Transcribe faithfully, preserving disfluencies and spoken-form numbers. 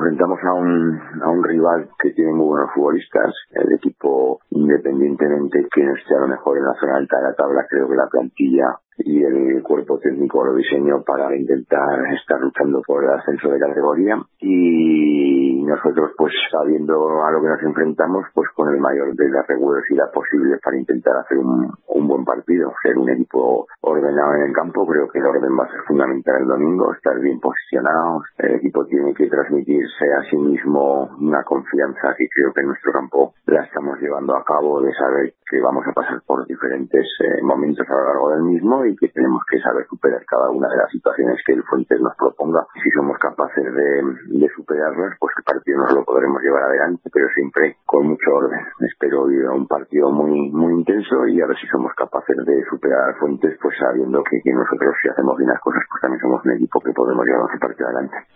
enfrentamos a un, a un rival que tiene muy buenos futbolistas. El equipo, independientemente que no esté a lo mejor en la zona alta de la tabla, creo que la plantilla y el cuerpo técnico lo diseñó para intentar estar luchando por el ascenso de categoría, y nosotros, pues sabiendo a lo que nos enfrentamos, pues con el mayor de la rigurosidad posible para intentar hacer un, un buen partido, ser un equipo ordenado en el campo. Creo que el orden va a ser fundamental el domingo, estar bien posicionados. El equipo tiene que transmitirse a sí mismo una confianza que creo que en nuestro campo la estamos llevando a cabo, de saber que vamos a pasar por diferentes eh, momentos a lo largo del mismo y que tenemos que saber superar cada una de las situaciones que el Fuentes nos proponga. Si somos capaces de, de superarlas, pues el partido nos lo podremos llevar adelante, pero siempre con mucho orden. Espero ir a un partido muy muy intenso y a ver si somos capaces de superar a Fuentes, pues sabiendo que, que nosotros, si hacemos bien las cosas, pues también somos un equipo que podemos llevar el partido adelante.